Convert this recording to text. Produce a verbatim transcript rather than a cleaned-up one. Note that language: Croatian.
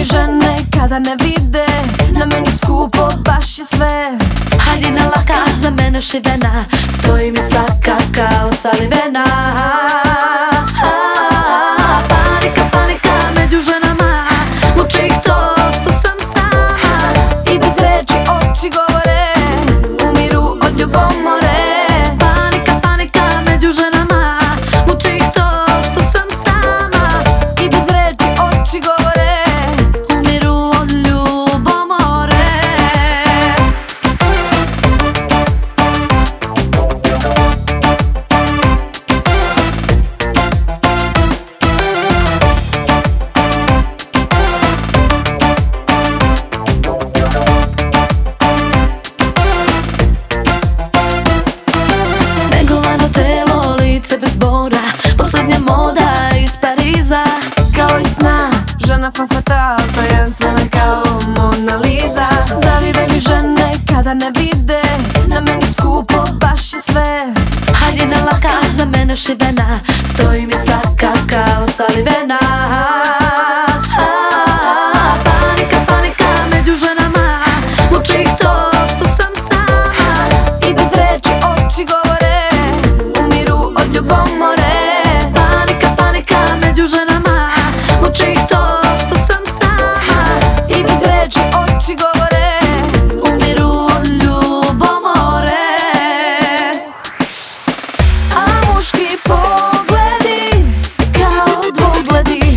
mi žene kada me vide, na meni skupo baš je sve. Hajdi na laka, za mene šivena, stoji mi svaka kao salivena. Panika, panika među ženama, muči ih to što sam sama. I bez reči oči govore, umiru od ljubomore. Panika, panika među ženama, muči ih to što sam sama. I bez reči oči govore, umiru od ljubomore. Negovano telo, lice bez bora, posljednja moda iz Pariza. kao i sna, žena femme fatale, tajenstvena kao Mona Lisa. Zavide mi žene kada me vide, na meni skupo baš je sve. Hajdi na laka, za mene šivena, stoji mi svaka kao salivena. Panika, panika među ženama, muči ih to što sam sama. I bez reči oči govore, umiru od ljubomore. Panika, panika među ženama, muči ih to što sam sama. I bez reči oči govore, umiru od ljubomore. a muški pogledi kao dvogledi.